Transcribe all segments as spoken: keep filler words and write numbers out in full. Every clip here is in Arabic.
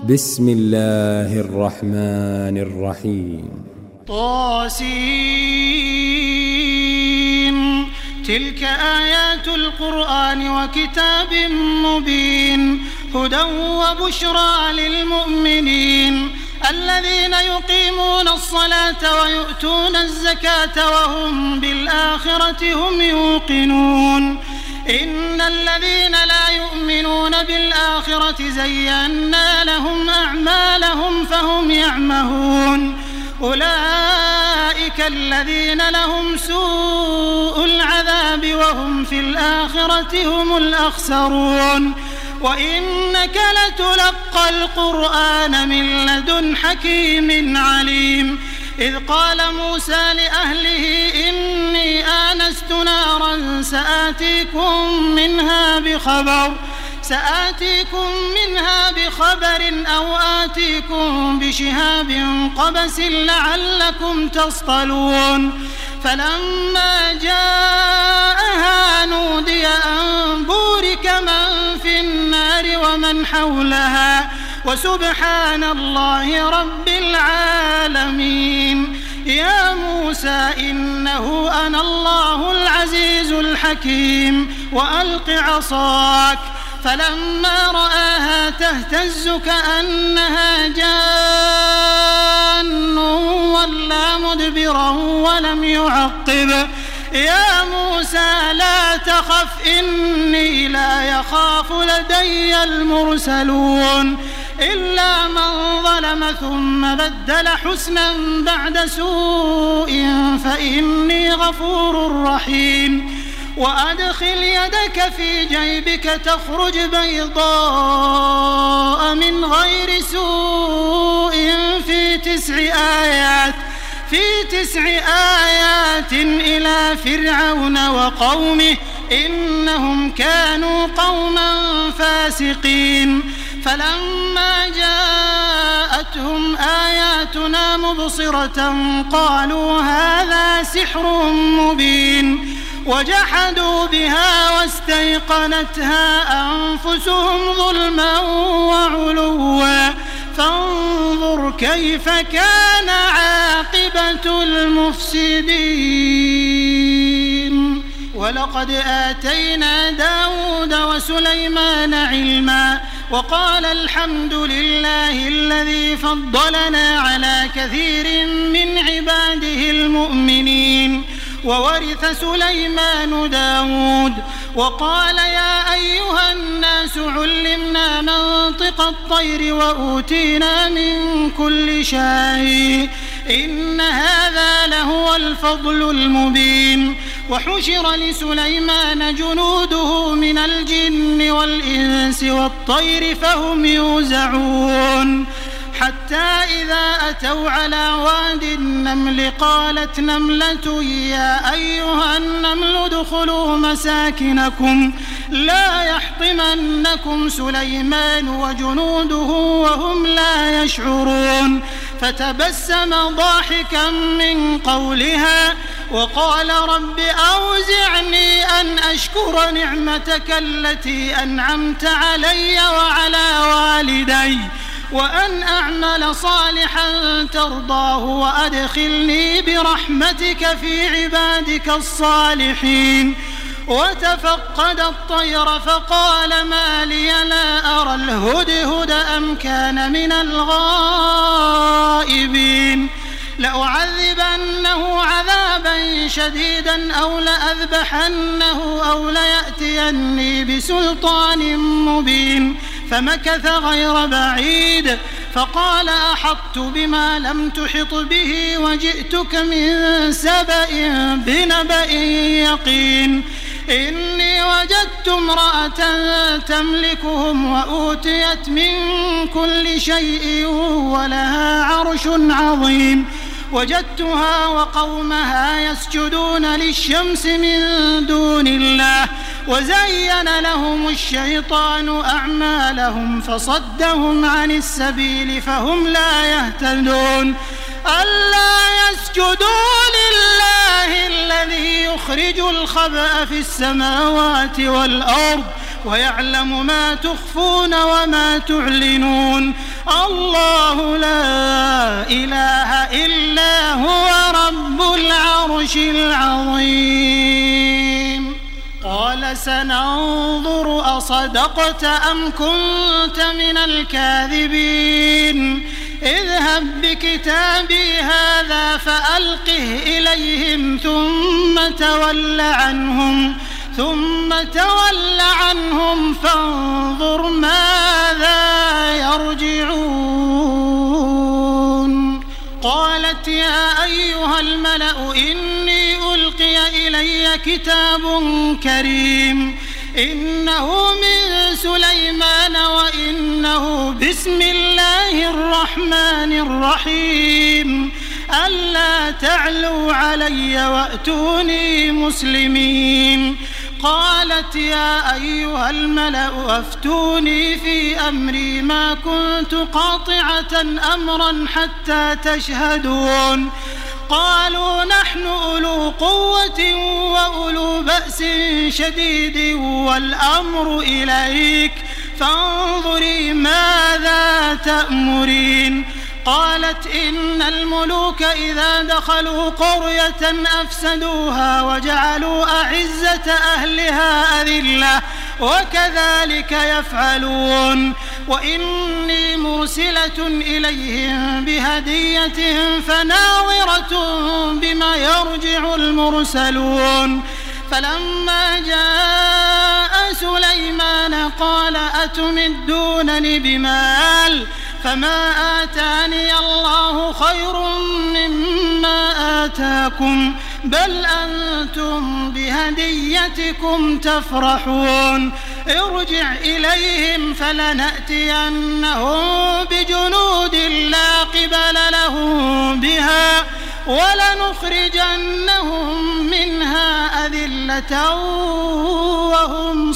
بسم الله الرحمن الرحيم. طاسين. تلك آيات القرآن وكتاب مبين هدى وبشرى للمؤمنين الذين يقيمون الصلاة ويؤتون الزكاة وهم بالآخرة هم يوقنون. إن الذين لا يؤمنون بالآخرة زينا لهم أعمالهم فهم يعمهون. أولئك الذين لهم سوء العذاب وهم في الآخرة هم الأخسرون. وإنك لتلقى القرآن من لدن حكيم عليم. إذ قال موسى لأهله إني آنست نارا سآتيكم منها بخبر سآتيكم منها بخبر أو آتيكم بشهاب قبس لعلكم تصطلون. فلما جاءها نودي أن بورك من في النار ومن حولها وسبحان الله رب العالمين. يا موسى إنه أنا الله العزيز الحكيم وألق عصاك. فلما رآها تهتز كأنها جان ولا مدبرا ولم يعقب. يا موسى لا تخف إني لا يخاف لدي المرسلون. إلا من ظلم ثم بدل حسنا بعد سوء فإني غفور رحيم. وأدخل يدك في جيبك تخرج بيضاء من غير سوء في تسع آيات في تسع آيات إلى فرعون وقومه إنهم كانوا قوما فاسقين. فلما جاءتهم آياتنا مبصرة قالوا هذا سحر مبين. وجحدوا بها واستيقنتها أنفسهم ظلما وعلوا فانظر كيف كان عاقبة المفسدين. ولقد آتينا داود وسليمان علما وقال الحمد لله الذي فضلنا على كثير من عباده المؤمنين. وورث سليمان داود وقال يا أيها الناس علمنا منطق الطير وأوتينا من كل شيء إن هذا لهو الفضل المبين. وحشر لسليمان جنوده من الجن والإنس والطير فهم يوزعون. حتى إذا أتوا على واد النمل قالت نملة يا أيها النمل ادخلوا مساكنكم لا يحطمنكم سليمان وجنوده وهم لا يشعرون. فتبسم ضاحكا من قولها وقال رب أوزعني أن أشكر نعمتك التي أنعمت علي وعلى والدي وأن أعمل صالحا ترضاه وأدخلني برحمتك في عبادك الصالحين. وتفقد الطير فقال ما لي لا أرى الهدهد أم كان من الغائبين. لأعذبنه عذابا شديدا أو لأذبحنه أو ليأتيني بسلطان مبين. فمكث غير بعيد فقال أحطت بما لم تحط به وجئتك من سبأ بنبأ يقين. إني وجدت امرأة تملكهم وأوتيت من كل شيء ولها عرش عظيم. وجدتها وقومها يسجدون للشمس من دون الله وزين لهم الشيطان أعمالهم فصدهم عن السبيل فهم لا يهتدون. ألا يسجدوا لله الذي يخرج الخبأ في السماوات والأرض ويعلم ما تخفون وما تعلنون. الله لا إله إلا هو رب العرش العظيم. قال سننظر أصدقت أم كنت من الكاذبين اذهب بكتابي هذا فألقه إليهم ثم تول عنهم ثم تول عنهم فانظر ماذا يرجعون. قالت يا أيها الملأ إني ألقي إلي كتاب كريم إنه من سليمان وإنه بسم الله الرحمن الرحيم ألا تعلوا علي وأتوني مسلمين. قالت يا أيها الملأ أفتوني في أمري ما كنت قاطعة أمرا حتى تشهدون. قالوا نحن أولو قوة وأولو بأس شديد والأمر إليك فانظري ماذا تأمرين. قالت إن الملوك إذا دخلوا قرية أفسدوها وجعلوا أعزة أهلها أذلة وكذلك يفعلون. وإني مرسلة إليهم بهدية فناظرة بما يرجع المرسلون. فلما جاء سليمان قال أتمدونني بمال فما آتاني الله خير مما آتاكم بل أنتم بهديتكم تفرحون. ارجع إليهم فلنأتينهم بجنود لا قبل لهم بها ولنخرجنهم منها أذلة وهم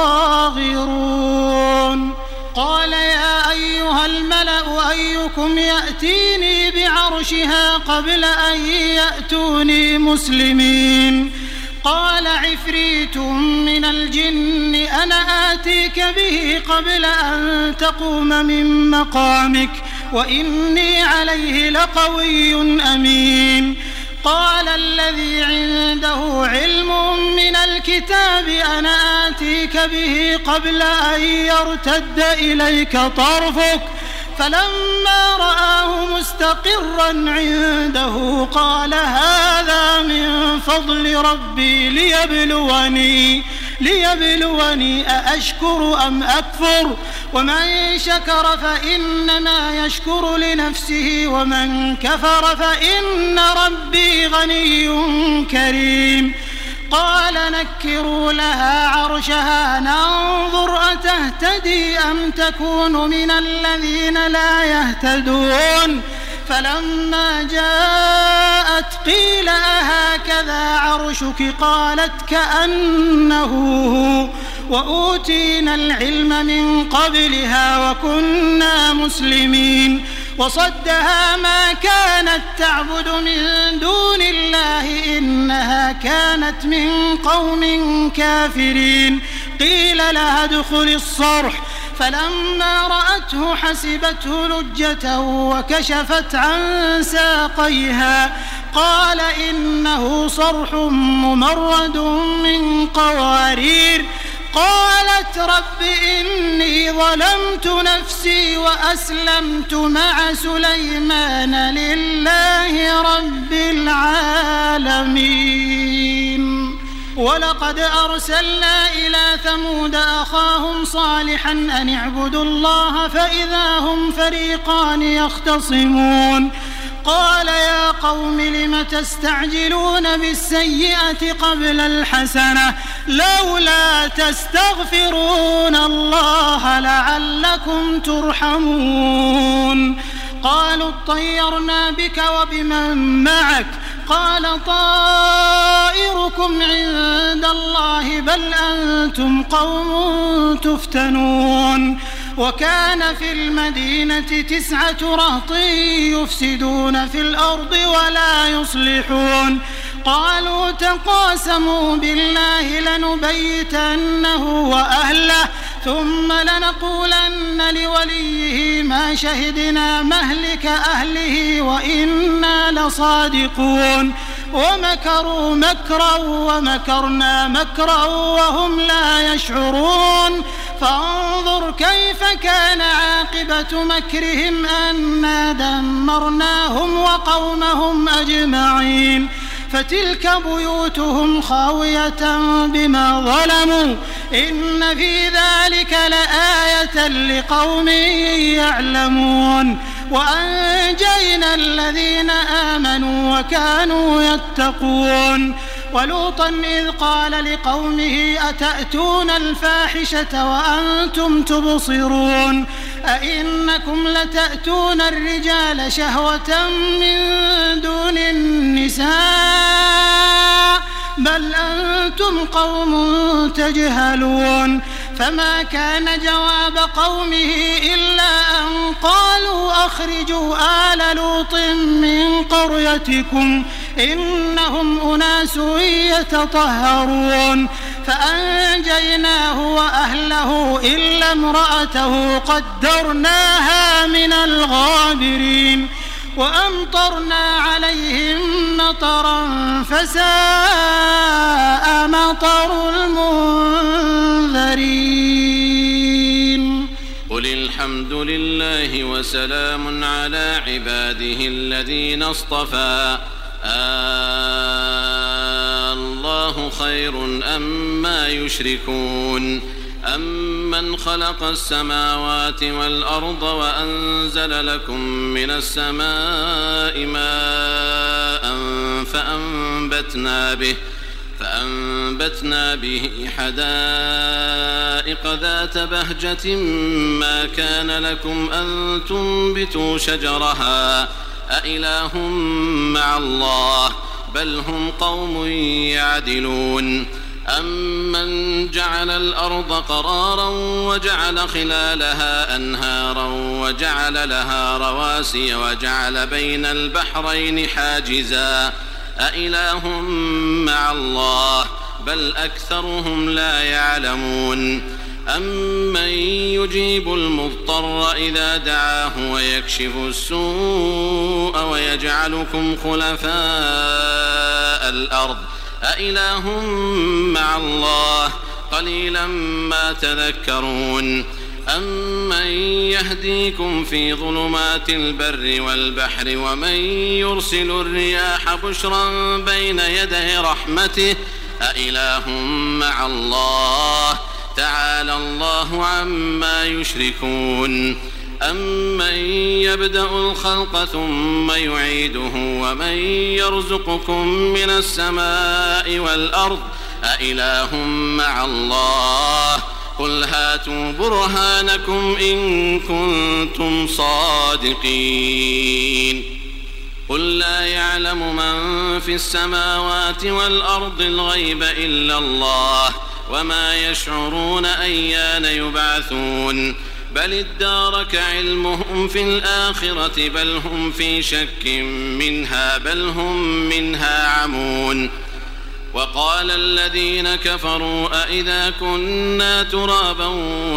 صاغرون. قال يا أيها الملأ أيكم يأتيني بعرشها قبل أن يأتوني مسلمين. قال عفريت من الجن أنا آتيك به قبل أن تقوم من مقامك وإني عليه لقوي أمين. قال الذي عنده علم من الكتاب أنا آتيك به قبل أن يرتد إليك طرفك فلما رآه مستقرا عنده قال هذا من فضل ربي ليبلوني ليبلوني أأشكر أم أكفر ومن شكر فإنما يشكر لنفسه ومن كفر فإن ربي غني كريم. قال نكروا لها عرشها ننظر أتهتدي أم تكون من الذين لا يهتدون. فلما جاءت قيل أهكذا عرشك قالت كأنه هو وأوتينا العلم من قبلها وكنا مسلمين. وصدها ما كانت تعبد من دون الله إنها كانت من قوم كافرين. قيل لها ادخل الصرح فلما رأته حسبته لجة وكشفت عن ساقيها قال إنه صرح ممرد من قوارير. قالت رب إني ظلمت نفسي وأسلمت مع سليمان لله رب العالمين. ولقد أرسلنا إلى ثمود أخاهم صالحا أن اعبدوا الله فإذا هم فريقان يختصمون. قال يا قوم لم تستعجلون بالسيئة قبل الحسنة لولا تستغفرون الله لعلكم ترحمون. قالوا اطيرنا بك وبمن معك قال طائركم عند الله بل أنتم قوم تفتنون. وكان في المدينة تسعة رهط يفسدون في الأرض ولا يصلحون. قالوا تقاسموا بالله لنبيتنه وأهله ثم لنقولن لوليه ما شهدنا مهلك أهله وإنا لصادقون ومكروا مكرا ومكرنا مكرا وهم لا يشعرون فانظر كيف كان عاقبة مكرهم أنا دمرناهم وقومهم أجمعين فتلك بيوتهم خاوية بما ظلموا إن في ذلك لآية لقوم يعلمون وأنجينا الذين آمنوا وكانوا يتقون ولوطا إذ قال لقومه أتأتون الفاحشة وأنتم تبصرون أئنكم لتأتون الرجال شهوة من دون النساء بل أنتم قوم تجهلون فما كان جواب قومه إلا أن قالوا أخرجوا آل لوط من قريتكم إنهم أناس يتطهرون فأنجيناه وأهله إلا امرأته قدرناها من الغابرين وأمطرنا عليهم مطرا فساء مطر المنذرين قل الحمد لله وسلام على عباده الذين اصطفى الله خير أما يشركون أمن خلق السماوات والأرض وأنزل لكم من السماء ماء فأنبتنا به فأنبتنا به حدائق ذات بهجة ما كان لكم أن تنبتوا شجرها أإله مع الله بل هم قوم يعدلون أمن جعل الأرض قرارا وجعل خلالها أنهارا وجعل لها رواسي وجعل بين البحرين حاجزا أإله مع الله بل أكثرهم لا يعلمون أمن يجيب المضطر إذا دعاه ويكشف السوء ويجعلكم خلفاء الأرض أإله مع الله قليلا ما تذكرون أمن يهديكم في ظلمات البر والبحر ومن يرسل الرياح بشرا بين يدي رحمته أإله مع الله تعالى الله عما يشركون أمن يبدأ الخلق ثم يعيده ومن يرزقكم من السماء والأرض أإله مع الله قل هاتوا برهانكم إن كنتم صادقين قل لا يعلم من في السماوات والأرض الغيب إلا الله وما يشعرون أيان يبعثون بل ادارك علمهم في الآخرة بل هم في شك منها بل هم منها عمون وقال الذين كفروا أئذا كنا ترابا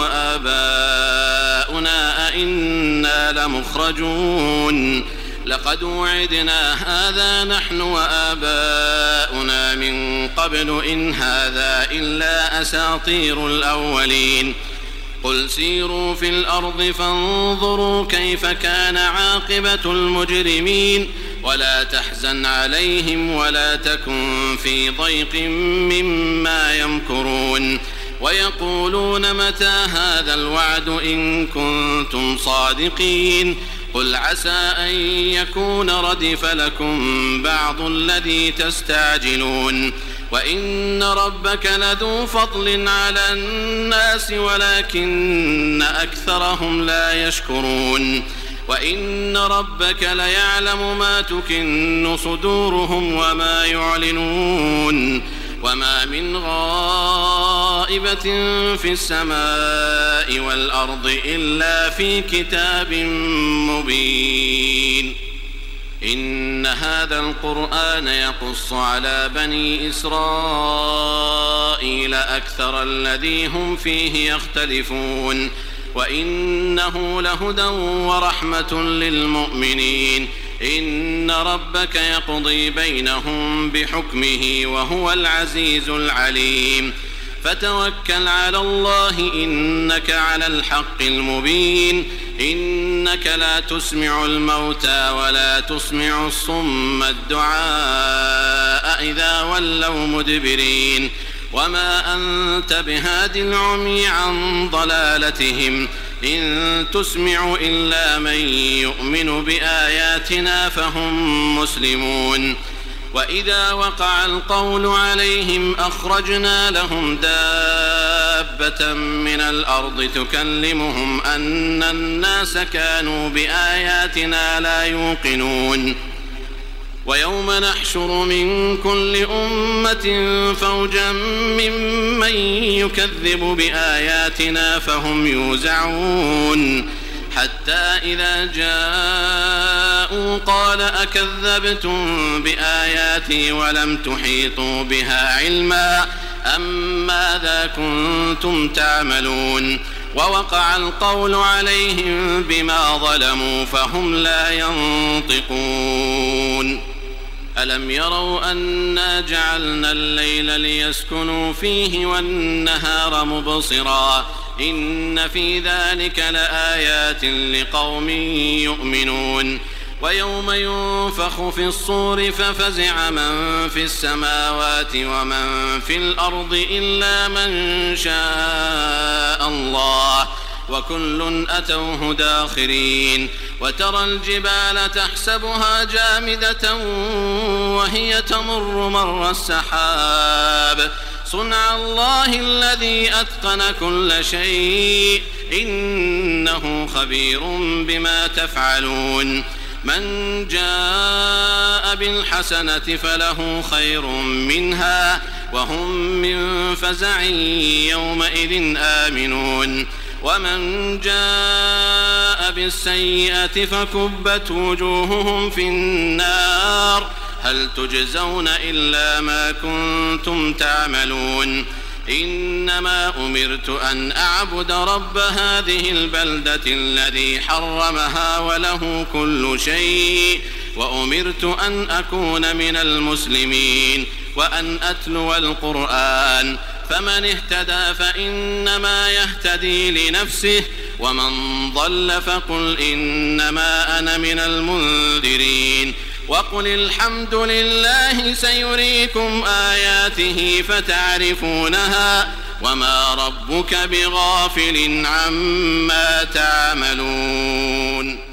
وآباؤنا أئنا لمخرجون لقد وعدنا هذا نحن وآباؤنا من قبل إن هذا إلا أساطير الأولين قل سيروا في الأرض فانظروا كيف كان عاقبة المجرمين ولا تحزن عليهم ولا تكن في ضيق مما يمكرون ويقولون متى هذا الوعد إن كنتم صادقين قل عسى أن يكون ردف لكم بعض الذي تستعجلون وإن ربك لذو فضل على الناس ولكن أكثرهم لا يشكرون وإن ربك ليعلم ما تكن صدورهم وما يعلنون وما من غائبة في السماء والأرض إلا في كتاب مبين إن هذا القرآن يقص على بني إسرائيل أكثر الذي هم فيه يختلفون وإنه لهدى ورحمة للمؤمنين إن ربك يقضي بينهم بحكمه وهو العزيز العليم فتوكل على الله إنك على الحق المبين إنك لا تسمع الموتى ولا تسمع الصم الدعاء إذا ولوا مدبرين وما أنت بهاد العمي عن ضلالتهم إن تسمع إلا من يؤمن بآياتنا فهم مسلمون وإذا وقع القول عليهم أخرجنا لهم دابة من الأرض تكلمهم أن الناس كانوا بآياتنا لا يوقنون ويوم نحشر من كل أمة فوجا ممن يكذب بآياتنا فهم يوزعون حتى إذا جاءوا قال أكذبتم بآياتي ولم تحيطوا بها علما أم ماذا كنتم تعملون ووقع القول عليهم بما ظلموا فهم لا ينطقون ألم يروا أنا جعلنا الليل ليسكنوا فيه والنهار مبصرا إن في ذلك لآيات لقوم يؤمنون ويوم ينفخ في الصور ففزع من في السماوات ومن في الأرض إلا من شاء الله وكل أتوه داخرين وترى الجبال تحسبها جامدة وهي تمر مر السحاب صنع الله الذي أتقن كل شيء إنه خبير بما تفعلون من جاء بالحسنة فله خير منها وهم من فزع يومئذ آمنون ومن جاء بالسيئة فكبت وجوههم في النار هل تجزون إلا ما كنتم تعملون إنما أمرت أن أعبد رب هذه البلدة الذي حرمها وله كل شيء وأمرت أن أكون من المسلمين وأن أتلو القرآن فمن اهتدى فإنما يهتدي لنفسه ومن ضل فقل إنما أنا من المنذرين وقل الحمد لله سيريكم آياته فتعرفونها وما ربك بغافل عما تعملون